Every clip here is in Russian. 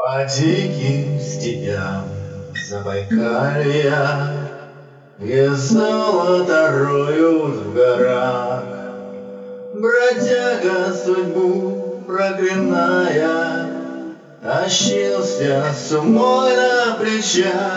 По диким степям Забайкалья, где золото роют в горах, бродяга судьбу проклиная, тащился с умой на плечах.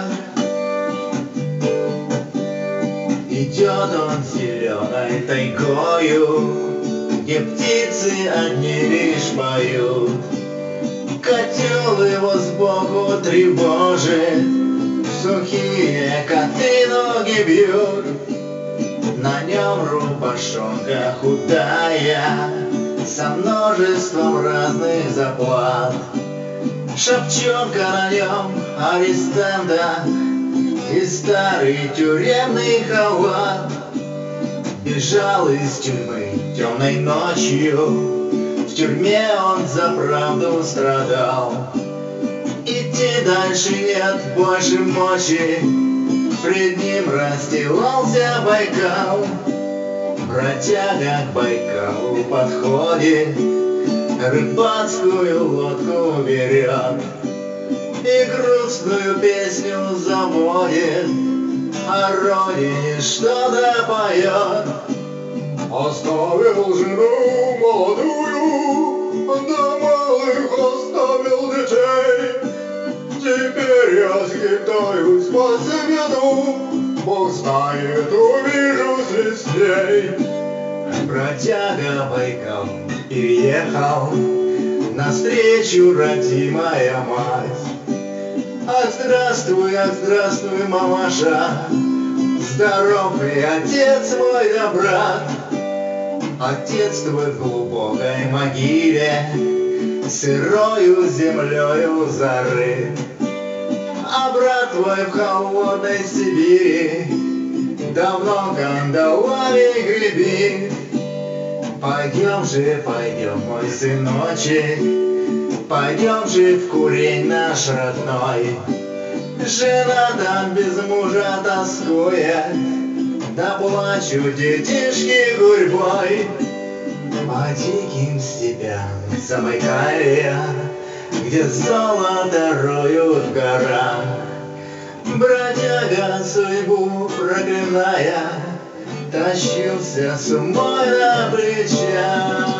Идет он зеленой тайгою, где птицы одни лишь поют. Котел его сбоку тревожит, сухие коты ноги бьют. На нем рубашонка худая, со множеством разных заплат. Шапчонка на нем арестанта и старый тюремный халат. Бежал из тюрьмы темной ночью, в тюрьме он за правду страдал. Идти дальше нет больше мочи, пред ним расстилался Байкал. Бродяга к Байкалу подходит, рыбацкую лодку берет и грустную песню заводит, о родине что-то поет. Оставил жену молодую, да малых оставил детей. Теперь я скитаюсь по свету, Бог знает, увижусь ли с ней. Бродяга Байкал переехал, навстречу родимая мать. Ах, здравствуй, мамаша, здоров ли отец мой да брат? Отец твой в глубокой могиле, сырою землею зарыт, а брат твой в холодной Сибири давно кандалами гребит. Пойдем, мой сыночек, пойдем же в курень наш родной. Жена там без мужа тоскует, да плачут детишки гурьбой. По диким степям Забайкалья, где золото роют в горах, бродяга судьбу проклиная, тащился с умой на плечах.